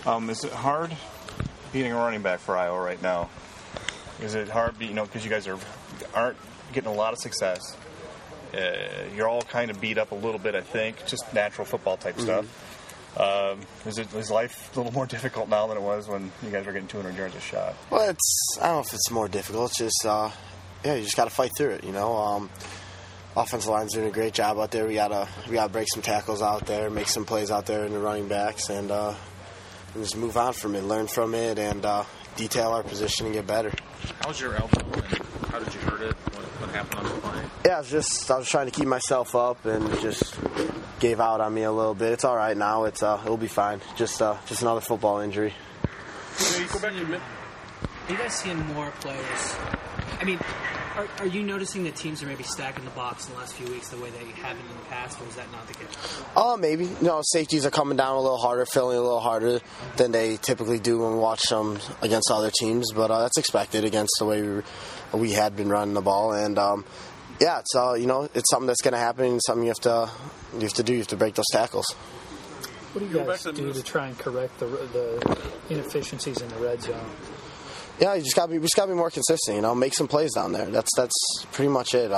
Is it hard being a running back for Iowa right now? Is it hard, because you guys aren't getting a lot of success? You're all kind of beat up a little bit, I think, just natural football type stuff. Is life a little more difficult now than it was when you guys were getting 200 yards a shot? Well, I don't know if it's more difficult. It's just, you just got to fight through it, Offensive line's doing a great job out there. We gotta break some tackles out there, make some plays out there in the running backs, and just move on from it, learn from it, and detail our position and get better. How's your elbow, and how did you hurt it? What happened on the play? Yeah, I was trying to keep myself up and just gave out on me a little bit. It's all right now. It'll be fine. Just another football injury. You go back to Are you guys seeing more players? I mean, are you noticing that teams are maybe stacking the box in the last few weeks the way they haven't in the past, or is that not the case? Maybe. Safeties are coming down a little harder, filling a little harder than they typically do when we watch them against other teams, but that's expected against the way we had been running the ball. And, it's something that's going to happen and something you have to do. You have to break those tackles. What do you guys do to try and correct the inefficiencies in the red zone? Yeah, we just gotta be more consistent. Make some plays down there. That's pretty much it.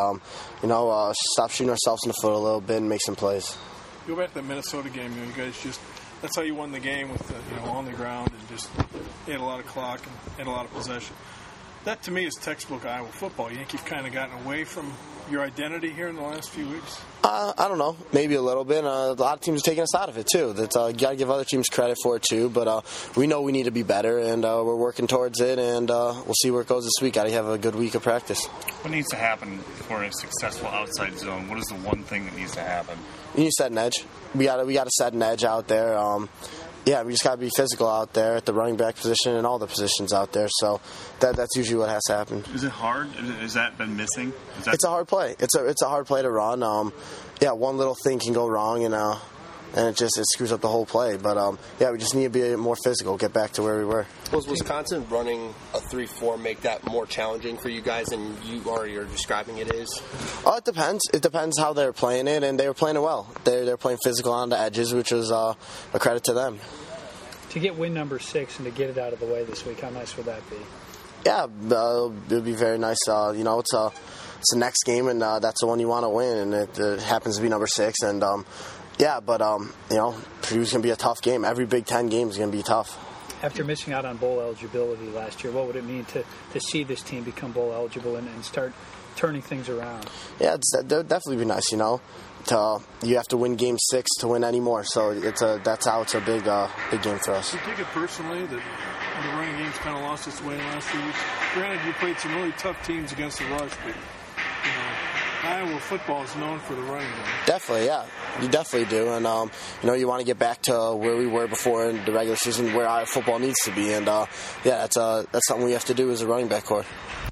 Stop shooting ourselves in the foot a little bit and make some plays. Go back to the Minnesota game. You guys that's how you won the game with on the ground and just had a lot of clock and had a lot of possession. That to me is textbook Iowa football. You think you've kind of gotten away from your identity here in the last few weeks? I don't know. Maybe a little bit. A lot of teams are taking us out of it, too. You got to give other teams credit for it, too. But we know we need to be better, and we're working towards it, and we'll see where it goes this week. Got to have a good week of practice. What needs to happen for a successful outside zone? What is the one thing that needs to happen? You need to set an edge. We got to set an edge out there. We just got to be physical out there at the running back position and all the positions out there. So that's usually what has to happen. Is it hard? Has that been missing? It's a hard play. It's a hard play to run. One little thing can go wrong and it screws up the whole play. But we just need to be more physical, get back to where we were. Was Wisconsin running a 3-4 make that more challenging for you guys than you're describing it is? It depends. It depends how they're playing it, and they were playing it well. They're playing physical on the edges, which was a credit to them. To get win number 6 and to get it out of the way this week, how nice would that be? Yeah, it would be very nice. It's the next game, and that's the one you want to win, and it happens to be number 6. And Purdue's going to be a tough game. Every Big Ten game is going to be tough. After missing out on bowl eligibility last year, what would it mean to see this team become bowl eligible and start turning things around? Yeah, that would definitely be nice. You have to win Game 6 to win any more. So that's how it's a big game for us. Do you take it personally that the running game's kind of lost its way in the last few weeks? Granted, you played some really tough teams against the rush, but Iowa football is known for the running game. Definitely, yeah. You definitely do. And, you want to get back to where we were before in the regular season, where Iowa football needs to be. And, that's something we have to do as a running back corps.